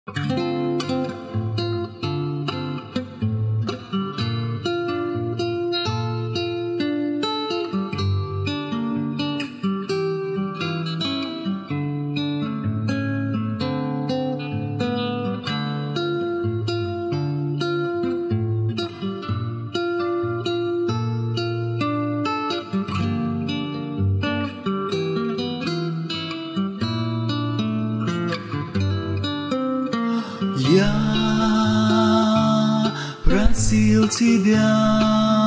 Я просил тебя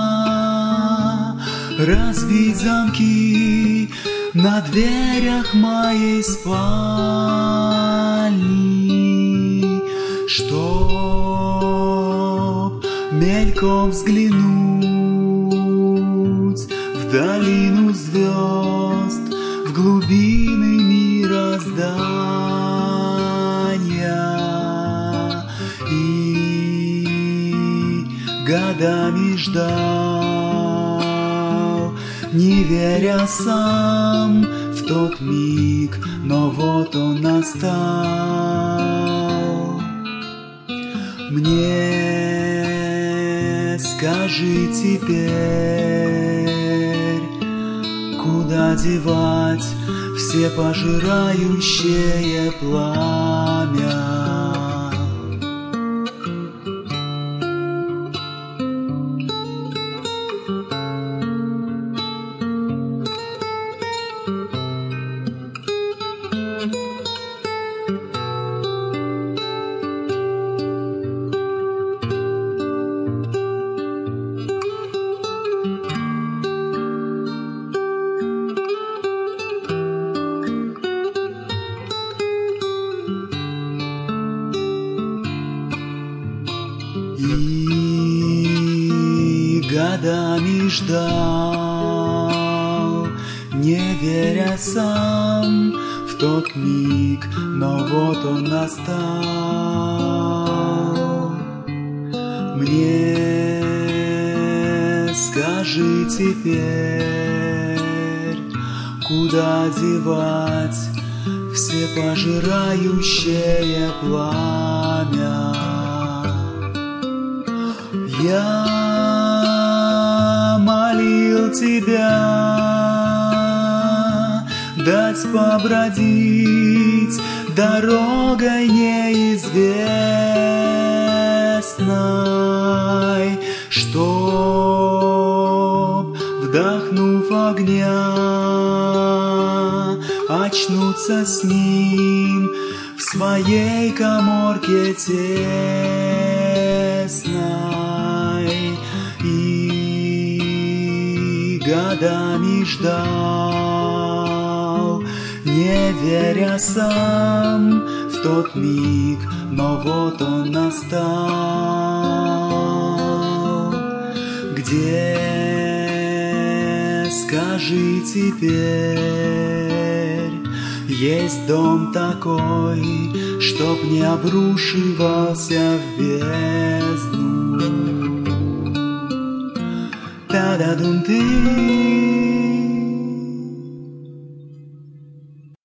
разбить замки на дверях моей спальни, чтоб мельком взглянуть в долину звезд, в глубины мироздания. И годами ждал, не веря сам в тот миг, но вот он настал. Мне скажи теперь, куда девать все пожирающее пламя? И годами ждал, не веря сам в тот миг, но вот он настал. Мне скажи теперь, куда девать все пожирающее пламя? Я молил тебя дать побродить дорогой неизвестной, чтоб, вдохнув огня, очнуться с ним в своей каморке тесной. И годами ждал, не веря сам в тот миг, но вот он настал. Где, скажи теперь, есть дом такой, чтоб не обрушивался в бездну? Та-да-дум-ты.